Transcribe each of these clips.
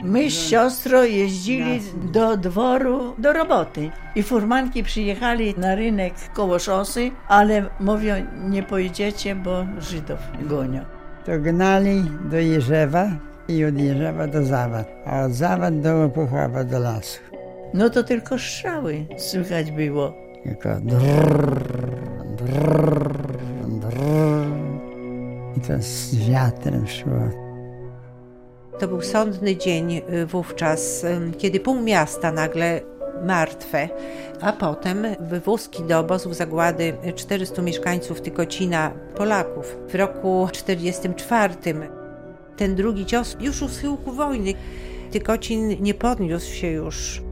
My z siostrą jeździli do dworu, do roboty. I furmanki przyjechali na rynek koło szosy, ale mówią, nie pojedziecie, bo Żydów gonią. To gnali do Jerzewa i od Jerzewa do Zawad, a od Zawad do Opuchawa, do lasu. No to tylko strzały słychać było. Tylko drrr, drrr, drrr. I to z wiatrem szło. To był sądny dzień wówczas, kiedy pół miasta nagle martwe, a potem wywózki do obozów zagłady 400 mieszkańców Tykocina, Polaków. W roku 1944 ten drugi cios już u schyłku wojny. Tykocin nie podniósł się już.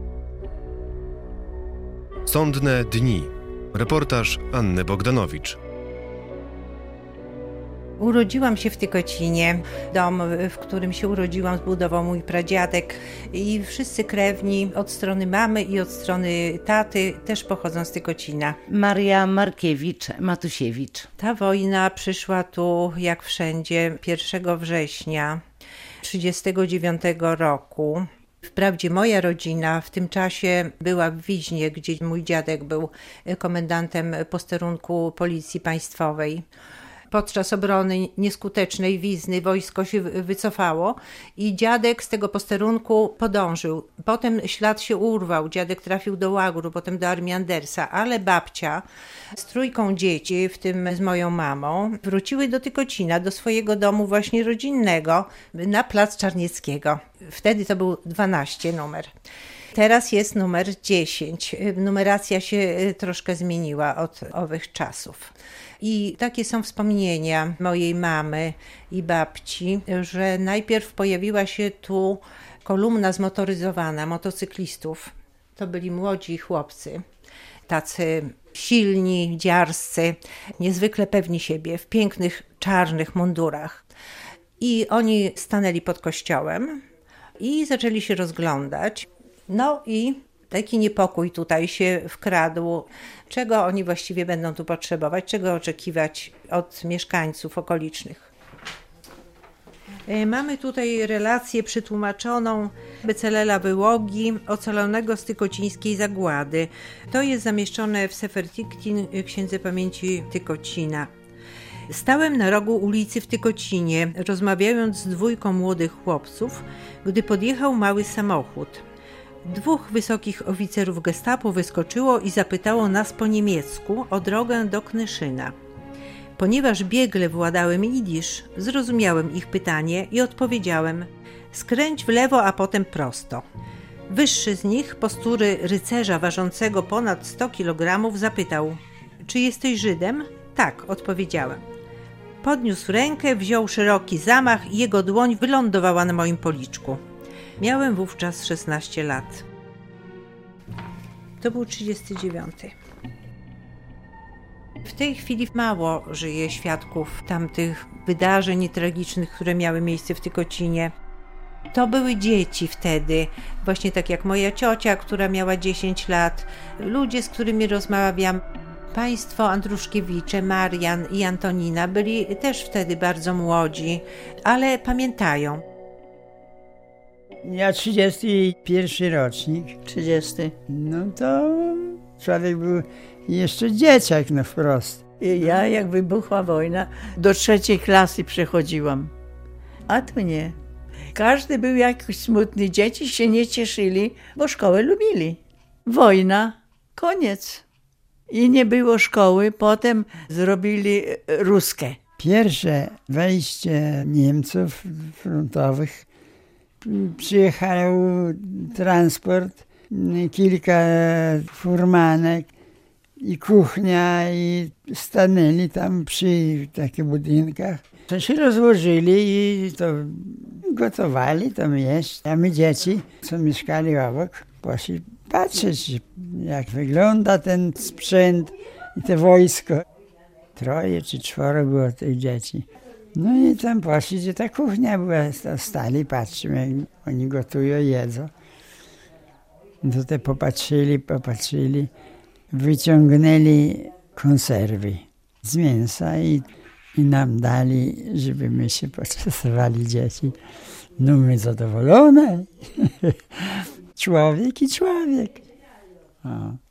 Sądne dni. Reportaż Anny Bogdanowicz. Urodziłam się w Tykocinie. Dom, w którym się urodziłam, zbudował mój pradziadek i wszyscy krewni od strony mamy i od strony taty też pochodzą z Tykocina. Maria Markiewicz-Matusiewicz. Ta wojna przyszła tu, jak wszędzie, 1 września 1939 roku. Wprawdzie moja rodzina w tym czasie była w Wiźnie, gdzie mój dziadek był komendantem posterunku Policji Państwowej. Podczas obrony nieskutecznej Wizny wojsko się wycofało i dziadek z tego posterunku podążył. Potem ślad się urwał, dziadek trafił do łagru, potem do armii Andersa, ale babcia z 3 dzieci, w tym z moją mamą, wróciły do Tykocina, do swojego domu właśnie rodzinnego na plac Czarnieckiego. Wtedy to był 12 numer. Teraz jest numer 10. Numeracja się troszkę zmieniła od owych czasów. I takie są wspomnienia mojej mamy i babci, że najpierw pojawiła się tu kolumna zmotoryzowana motocyklistów. To byli młodzi chłopcy, tacy silni, dziarscy, niezwykle pewni siebie, w pięknych, czarnych mundurach. I oni stanęli pod kościołem i zaczęli się rozglądać. No i taki niepokój tutaj się wkradł. Czego oni właściwie będą tu potrzebować? Czego oczekiwać od mieszkańców okolicznych? Mamy tutaj relację przetłumaczoną Becelela Wyłogi, ocalonego z tykocińskiej zagłady. To jest zamieszczone w Sefer Tiktin, Księdze Pamięci Tykocina. Stałem na rogu ulicy w Tykocinie, rozmawiając z 2 młodych chłopców, gdy podjechał mały samochód. 2 wysokich oficerów gestapo wyskoczyło i zapytało nas po niemiecku o drogę do Knyszyna. Ponieważ biegle władałem jidysz, zrozumiałem ich pytanie i odpowiedziałem: skręć w lewo, a potem prosto. Wyższy z nich, postury rycerza ważącego ponad 100 kg, zapytał: czy jesteś Żydem? Tak, odpowiedziałem. Podniósł rękę, wziął szeroki zamach i jego dłoń wylądowała na moim policzku. Miałem wówczas 16 lat. To był 39. W tej chwili mało żyje świadków tamtych wydarzeń tragicznych, które miały miejsce w Tykocinie. To były dzieci wtedy, właśnie tak jak moja ciocia, która miała 10 lat, ludzie, z którymi rozmawiam. Państwo Andruszkiewicze, Marian i Antonina byli też wtedy bardzo młodzi, ale pamiętają. Ja 31 rocznik. 30. No to człowiek był jeszcze dzieciak, no wprost. I ja, jak wybuchła wojna, do 3 klasy przechodziłam. A tu nie. Każdy był jakiś smutny. Dzieci się nie cieszyli, bo szkołę lubili. Wojna, koniec. I nie było szkoły. Potem zrobili ruskie. Pierwsze wejście Niemców frontowych, przyjechał transport, kilka furmanek i kuchnia i stanęli tam przy takich budynkach. To się rozłożyli i to gotowali tam jeść. A my dzieci, co mieszkali obok, poszli patrzeć, jak wygląda ten sprzęt i to wojsko. 3 czy 4 było tych dzieci. No i tam poszli, gdzie ta kuchnia była, stali, patrzymy, jak oni gotują, jedzą. Tutaj popatrzyli, wyciągnęli konserwy z mięsa i nam dali, żeby my się poczęstowali, dzieci. No my zadowolone. Człowiek i człowiek. O.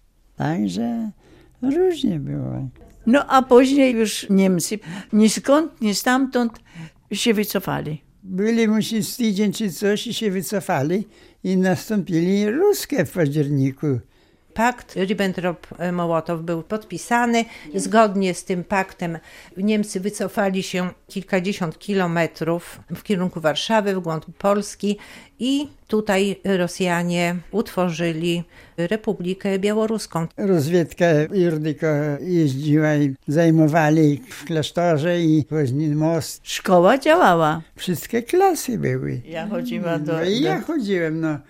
Także różnie było. No a później już Niemcy ni skąd, ni stamtąd się wycofali. Byli musi z tydzień czy coś i się wycofali i nastąpili ruskie w październiku. Pakt Ribbentrop-Mołotow był podpisany. Zgodnie z tym paktem Niemcy wycofali się kilkadziesiąt kilometrów w kierunku Warszawy, w głąb Polski i tutaj Rosjanie utworzyli Republikę Białoruską. Rozwiedka Jurdyko jeździła i zajmowali w klasztorze i później most. Szkoła działała. Wszystkie klasy były. Ja chodziłam No i ja chodziłem, no.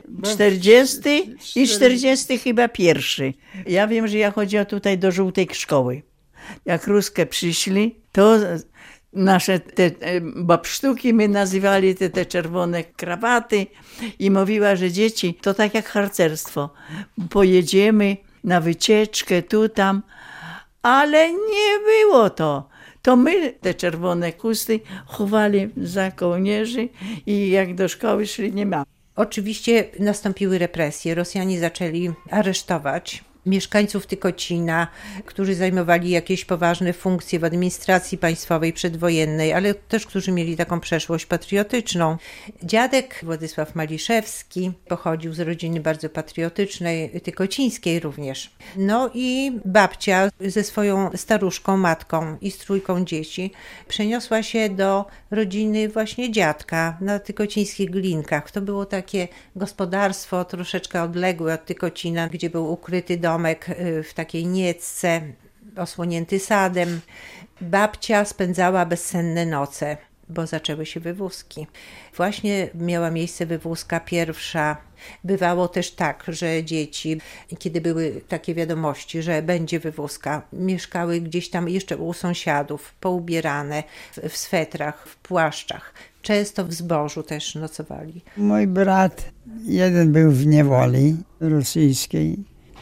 40 i 40 chyba pierwszy. Ja wiem, że ja chodziłam tutaj do żółtej szkoły. Jak ruskie przyszli, to nasze te babsztuki my nazywali, te czerwone krawaty i mówiła, że dzieci to tak jak harcerstwo. Pojedziemy na wycieczkę tu, tam, ale nie było to. To my te czerwone chusty chowali za kołnierzy i jak do szkoły szli, nie ma. Oczywiście nastąpiły represje. Rosjanie zaczęli aresztować mieszkańców Tykocina, którzy zajmowali jakieś poważne funkcje w administracji państwowej przedwojennej, ale też którzy mieli taką przeszłość patriotyczną. Dziadek Władysław Maliszewski pochodził z rodziny bardzo patriotycznej, tykocińskiej również. No i babcia ze swoją staruszką, matką i z trójką dzieci przeniosła się do rodziny właśnie dziadka na tykocińskich Glinkach. To było takie gospodarstwo troszeczkę odległe od Tykocina, gdzie był ukryty domek w takiej niecce, osłonięty sadem. Babcia spędzała bezsenne noce, bo zaczęły się wywózki. Właśnie miała miejsce wywózka pierwsza. Bywało też tak, że dzieci, kiedy były takie wiadomości, że będzie wywózka, mieszkały gdzieś tam jeszcze u sąsiadów, poubierane w swetrach, w płaszczach. Często w zbożu też nocowali. Mój brat, jeden był w niewoli rosyjskiej,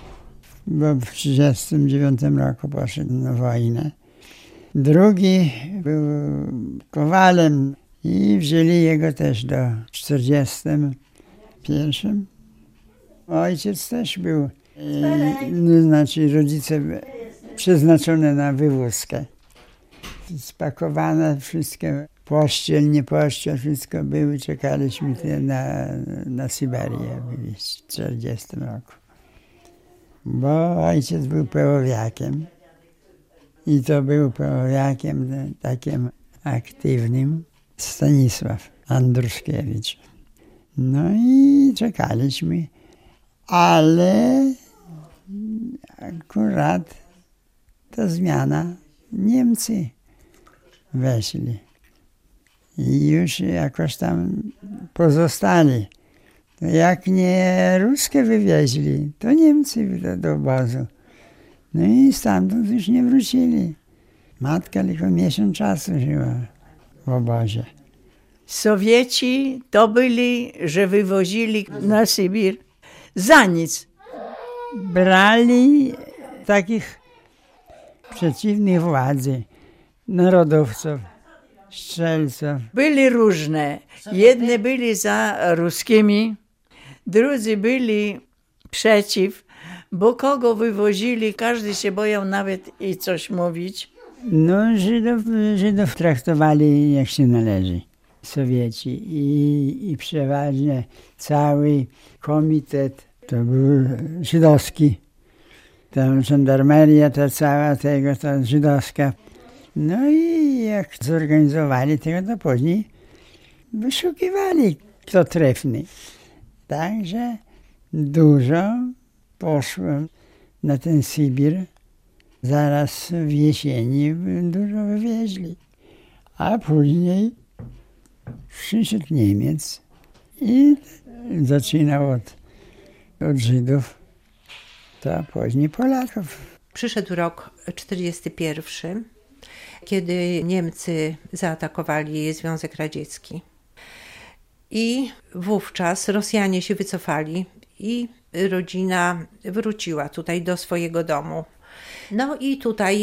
bo w 1939 roku poszedł na wojnę. Drugi był kowalem i wzięli jego też do 1941. Ojciec też był, znaczy rodzice przeznaczone na wywózkę. Spakowane wszystkie, pościel, nie pościel, wszystko były. Czekaliśmy na Syberię w 1940 roku. Bo ojciec był pełowiakiem i to był pełowiakiem takim aktywnym, Stanisław Andruszkiewicz. No i czekaliśmy, ale akurat ta zmiana, Niemcy weszli i już jakoś tam pozostali. To jak nie ruskie wywieźli, to Niemcy do obozu. No i stamtąd już nie wrócili. Matka tylko miesiąc czasu żyła w obozie. Sowieci to byli, że wywozili na Sybir za nic. Brali takich przeciwnych władzy, narodowców, strzelców. Byli różne. Jedne byli za ruskimi, drudzy byli przeciw, bo kogo wywozili, każdy się bojął nawet i coś mówić. No Żydów traktowali jak się należy, Sowieci i przeważnie cały komitet to był żydowski. Ta żandarmeria ta cała tego, ta żydowska. No i jak zorganizowali tego, to później wyszukiwali kto trefny. Także dużo poszło na ten Sybir. Zaraz w jesieni dużo wywieźli. A później przyszedł Niemiec i zaczynał od Żydów, to później Polaków. Przyszedł rok 1941, kiedy Niemcy zaatakowali Związek Radziecki. I wówczas Rosjanie się wycofali i rodzina wróciła tutaj do swojego domu. No i tutaj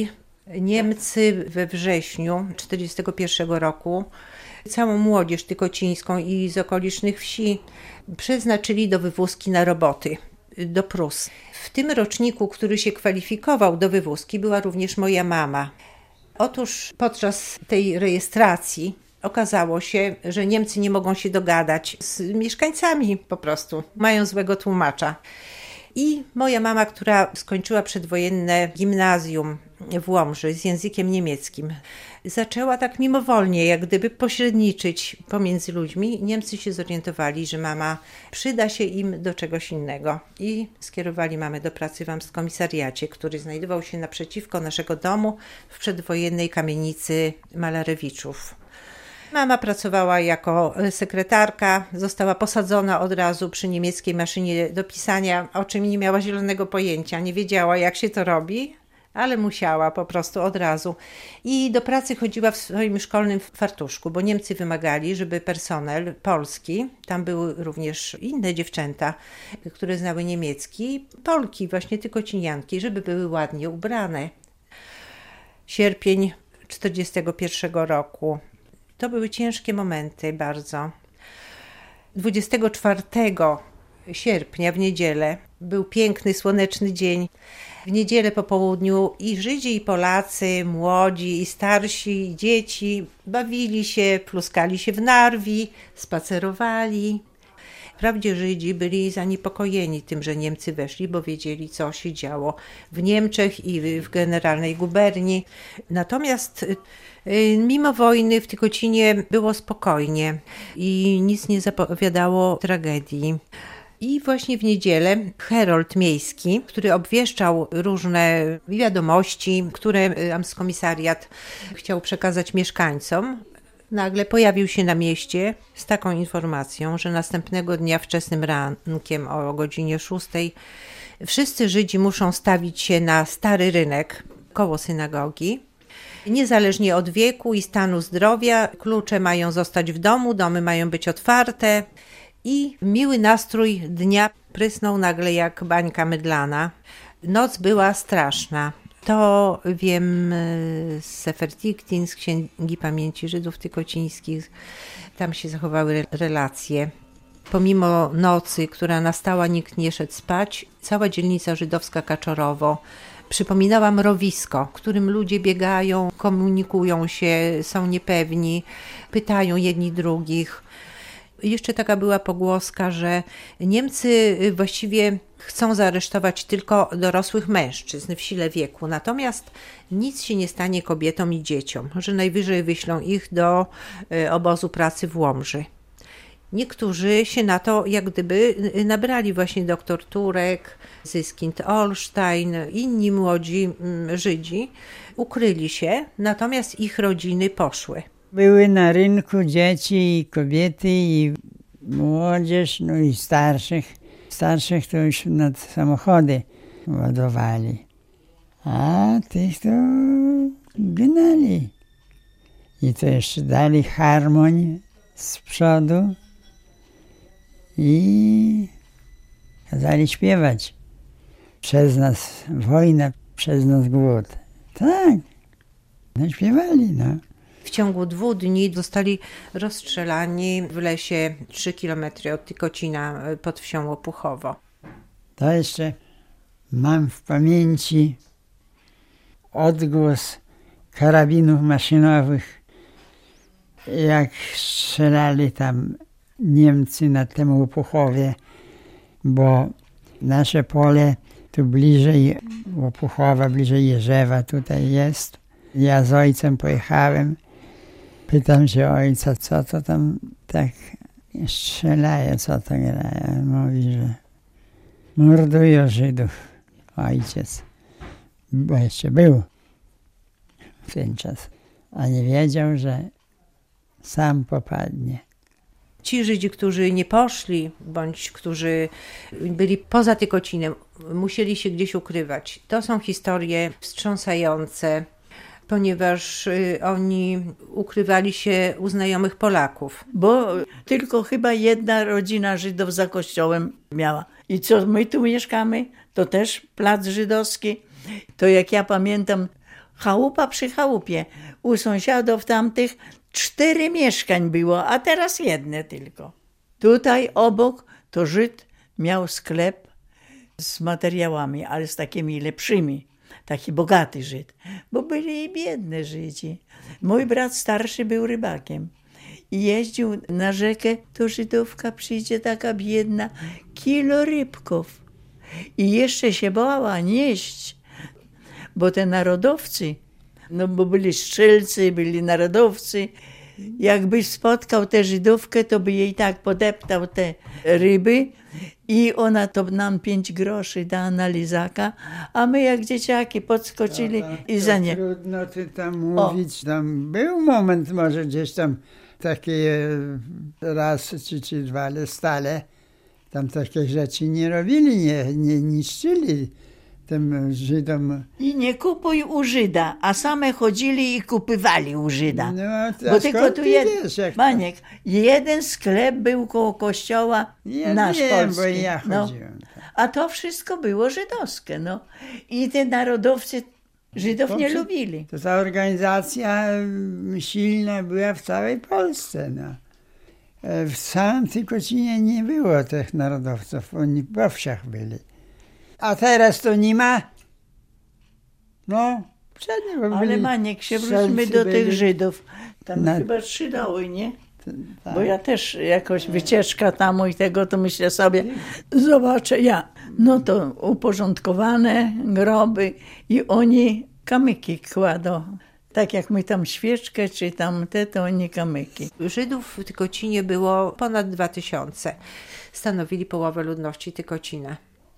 Niemcy we wrześniu 1941 roku całą młodzież tykocińską i z okolicznych wsi przeznaczyli do wywózki na roboty do Prus. W tym roczniku, który się kwalifikował do wywózki, była również moja mama. Otóż podczas tej rejestracji okazało się, że Niemcy nie mogą się dogadać z mieszkańcami po prostu. Mają złego tłumacza. I moja mama, która skończyła przedwojenne gimnazjum w Łomży z językiem niemieckim, zaczęła tak mimowolnie, jak gdyby pośredniczyć pomiędzy ludźmi. Niemcy się zorientowali, że mama przyda się im do czegoś innego i skierowali mamę do pracy w Amtskomisariacie, który znajdował się naprzeciwko naszego domu w przedwojennej kamienicy Malarewiczów. Mama pracowała jako sekretarka, została posadzona od razu przy niemieckiej maszynie do pisania, o czym nie miała zielonego pojęcia, nie wiedziała, jak się to robi, ale musiała po prostu od razu. I do pracy chodziła w swoim szkolnym fartuszku, bo Niemcy wymagali, żeby personel polski, tam były również inne dziewczęta, które znały niemiecki, Polki, właśnie tykocinianki, żeby były ładnie ubrane. Sierpień 1941 roku. To były ciężkie momenty bardzo. 24 sierpnia w niedzielę był piękny, słoneczny dzień. W niedzielę po południu i Żydzi, i Polacy, młodzi, i starsi, i dzieci bawili się, pluskali się w narwi, spacerowali. Wprawdzie Żydzi byli zaniepokojeni tym, że Niemcy weszli, bo wiedzieli, co się działo w Niemczech i w generalnej guberni. Natomiast mimo wojny w Tykocinie było spokojnie i nic nie zapowiadało tragedii. I właśnie w niedzielę herold miejski, który obwieszczał różne wiadomości, które Amtskomisariat chciał przekazać mieszkańcom, nagle pojawił się na mieście z taką informacją, że następnego dnia wczesnym rankiem o godzinie 6 wszyscy Żydzi muszą stawić się na Stary Rynek koło synagogi. Niezależnie od wieku i stanu zdrowia, klucze mają zostać w domu, domy mają być otwarte i miły nastrój dnia prysnął nagle jak bańka mydlana. Noc była straszna. To wiem z Sefer Tiktin, z Księgi Pamięci Żydów Tykocińskich. Tam się zachowały relacje. Pomimo nocy, która nastała, nikt nie szedł spać. Cała dzielnica żydowska Kaczorowo przypominała mrowisko, w którym ludzie biegają, komunikują się, są niepewni, pytają jedni drugich. Jeszcze taka była pogłoska, że Niemcy właściwie chcą zaaresztować tylko dorosłych mężczyzn w sile wieku, natomiast nic się nie stanie kobietom i dzieciom, że najwyżej wyślą ich do obozu pracy w Łomży. Niektórzy się na to jak gdyby nabrali, właśnie doktor Turek, Zyskind Olsztajn, inni młodzi Żydzi ukryli się, natomiast ich rodziny poszły. Były na rynku dzieci i kobiety i młodzież, no i starszych. Starszych to już nad samochody ładowali, a tych to gnali. I to jeszcze dali harmoń z przodu i kazali śpiewać. Przez nas wojna, przez nas głód. Tak, no śpiewali, no. W ciągu 2 dni zostali rozstrzelani w lesie 3 kilometry od Tykocina pod wsią Opuchowo. To jeszcze mam w pamięci odgłos karabinów maszynowych, jak strzelali tam Niemcy na tym Opuchowie, bo nasze pole tu bliżej Opuchowa, bliżej Jerzewa tutaj jest. Ja z ojcem pojechałem. Pytam się ojca, co to tam tak strzelają, co to grają. Mówi, że mordują Żydów. Ojciec, bo jeszcze był w ten czas, a nie wiedział, że sam popadnie. Ci Żydzi, którzy nie poszli, bądź którzy byli poza Tykocinem, musieli się gdzieś ukrywać. To są historie wstrząsające, ponieważ oni ukrywali się u znajomych Polaków. Bo tylko chyba jedna rodzina Żydów za kościołem miała. I co my tu mieszkamy, to też plac żydowski. To jak ja pamiętam, chałupa przy chałupie. U sąsiadów tamtych 4 mieszkań było, a teraz jedne tylko. Tutaj obok to Żyd miał sklep z materiałami, ale z takimi lepszymi. Taki bogaty Żyd, bo byli i biedne Żydzi. Mój brat starszy był rybakiem i jeździł na rzekę, to Żydówka przyjdzie taka biedna, kilo rybków. I jeszcze się bała nieść, bo te narodowcy, no bo byli strzelcy, byli narodowcy, jakbyś spotkał tę Żydówkę, to by jej tak podeptał te ryby i ona to nam 5 groszy da na lizaka, a my jak dzieciaki podskoczyli i za nie. Trudno ty tam mówić, tam był moment może gdzieś tam takie raz czy 2, ale stale tam takie rzeczy nie robili, nie niszczyli tym Żydom. I nie kupuj u Żyda, a same chodzili i kupywali u Żyda. No, bo tylko tu Maniek, jeden sklep był koło kościoła, nasz polski. Bo ja chodziłem. A to wszystko było żydowskie. No. I te narodowcy Żydów nie lubili. To ta organizacja silna była w całej Polsce. No. W samym Tykocinie nie było tych narodowców, oni po wsiach byli. A teraz to nie ma. No, przednio. Ale Maniek, się wróćmy do tych Żydów. Tam chyba 3 doły, nie? Tak. Bo ja też jakoś wycieczka tam i tego, to myślę sobie, zobaczę ja. No to uporządkowane groby i oni kamyki kładą. Tak jak my tam świeczkę czy tam to oni kamyki. Żydów w Tykocinie było ponad 2000. Stanowili połowę ludności Tykocina.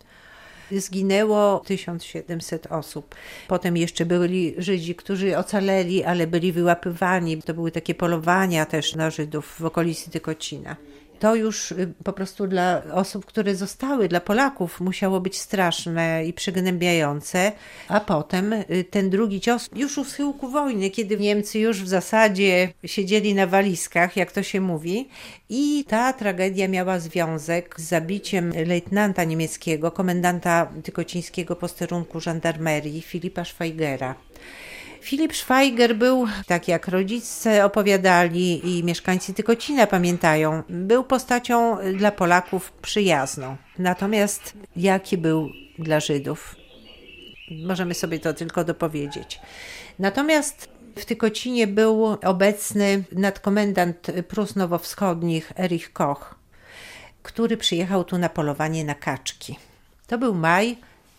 Zginęło 1700 osób. Potem jeszcze byli Żydzi, którzy ocaleli, ale byli wyłapywani. To były takie polowania też na Żydów w okolicy Tykocina. To już po prostu dla osób, które zostały, dla Polaków musiało być straszne i przygnębiające. A potem ten drugi cios już u schyłku wojny, kiedy Niemcy już w zasadzie siedzieli na walizkach, jak to się mówi. I ta tragedia miała związek z zabiciem lejtnanta niemieckiego, komendanta tykocińskiego posterunku żandarmerii Filipa Schweigera. Filip Schweiger był, tak jak rodzice opowiadali i mieszkańcy Tykocina pamiętają, był postacią dla Polaków przyjazną. Natomiast jaki był dla Żydów? Możemy sobie to tylko dopowiedzieć. Natomiast w Tykocinie był obecny nadkomendant Prus Nowowschodnich Erich Koch, który przyjechał tu na polowanie na kaczki. To był maj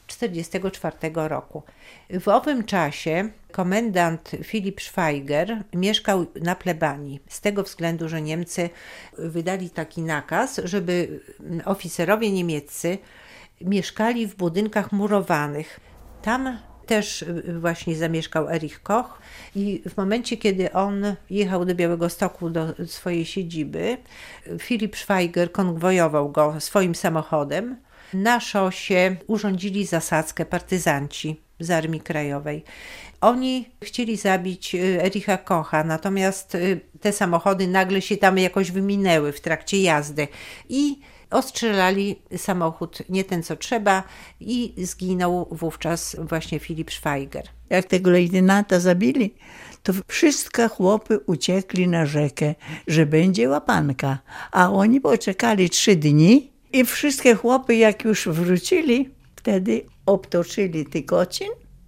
1944 roku. W owym czasie komendant Filip Schweiger mieszkał na plebanii z tego względu, że Niemcy wydali taki nakaz, żeby oficerowie niemieccy mieszkali w budynkach murowanych. Tam też właśnie zamieszkał Erich Koch i w momencie, kiedy on jechał do Białegostoku, do swojej siedziby, Filip Schweiger konwojował go swoim samochodem. Na szosie urządzili zasadzkę partyzanci z Armii Krajowej. Oni chcieli zabić Ericha Kocha, natomiast te samochody nagle się tam jakoś wyminęły w trakcie jazdy i ostrzelali samochód nie ten co trzeba i zginął wówczas właśnie Filip Schweiger. Jak tego lejtynanta zabili, to wszystkie chłopy uciekli na rzekę, że będzie łapanka, a oni poczekali 3 dni i wszystkie chłopy jak już wrócili, wtedy obtoczyli Tykocin.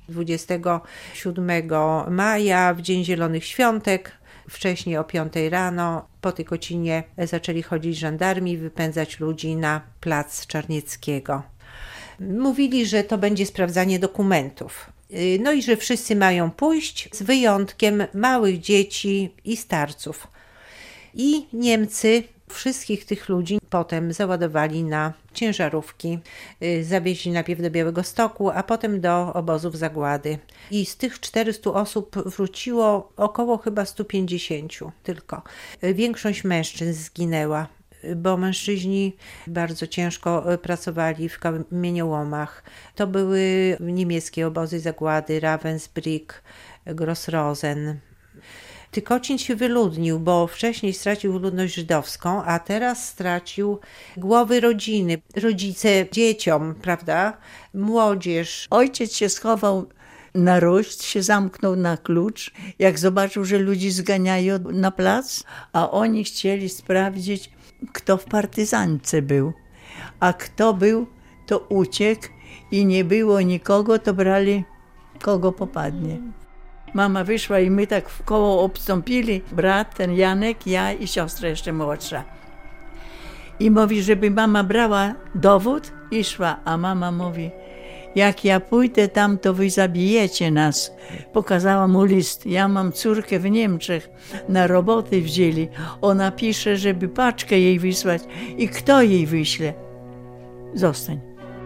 27 maja, w Dzień Zielonych Świątek, wcześniej o 5 rano, po Tykocinie zaczęli chodzić żandarmi, wypędzać ludzi na plac Czarnieckiego. Mówili, że to będzie sprawdzanie dokumentów. No i że wszyscy mają pójść, z wyjątkiem małych dzieci i starców. I Niemcy wszystkich tych ludzi potem załadowali na ciężarówki, zawieźli najpierw do Białegostoku, a potem do obozów zagłady. I z tych 400 osób wróciło około chyba 150 tylko. Większość mężczyzn zginęła, bo mężczyźni bardzo ciężko pracowali w kamieniołomach. To były niemieckie obozy zagłady, Ravensbrück, Grossrosen. Tykocin się wyludnił, bo wcześniej stracił ludność żydowską, a teraz stracił głowy rodziny, rodzice dzieciom, prawda? Młodzież. Ojciec się schował na rość się zamknął na klucz, jak zobaczył, że ludzi zganiają na plac, a oni chcieli sprawdzić, kto w partyzance był. A kto był, to uciekł i nie było nikogo, to brali kogo popadnie. Mama wyszła i my tak w koło obstąpili, brat, ten Janek, ja i siostra jeszcze młodsza. I mówi, żeby mama brała dowód i szła, a mama mówi, jak ja pójdę tam, to wy zabijecie nas. Pokazała mu list. Ja mam córkę w Niemczech, na roboty wzięli. Ona pisze, żeby paczkę jej wysłać. I kto jej wyśle? Zostań.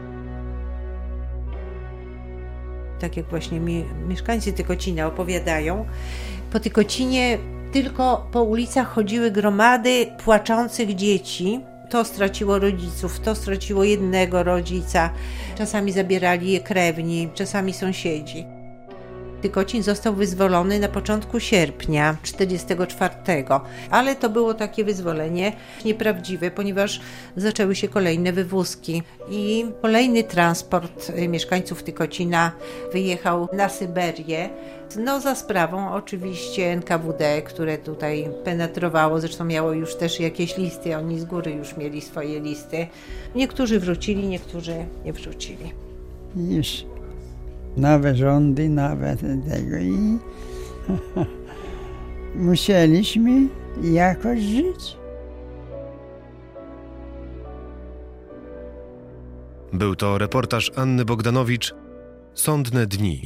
Tak jak właśnie mieszkańcy Tykocina opowiadają, po Tykocinie tylko po ulicach chodziły gromady płaczących dzieci. To straciło rodziców, to straciło jednego rodzica. Czasami zabierali je krewni, czasami sąsiedzi. Tykocin został wyzwolony na początku sierpnia 1944, ale to było takie wyzwolenie nieprawdziwe, ponieważ zaczęły się kolejne wywózki i kolejny transport mieszkańców Tykocina wyjechał na Syberię. No za sprawą oczywiście NKWD, które tutaj penetrowało, zresztą miało już też jakieś listy, oni z góry już mieli swoje listy. Niektórzy wrócili, niektórzy nie wrócili. Już nowe rządy, nowe tego i musieliśmy jakoś żyć. Był to reportaż Anny Bogdanowicz, Sądne dni.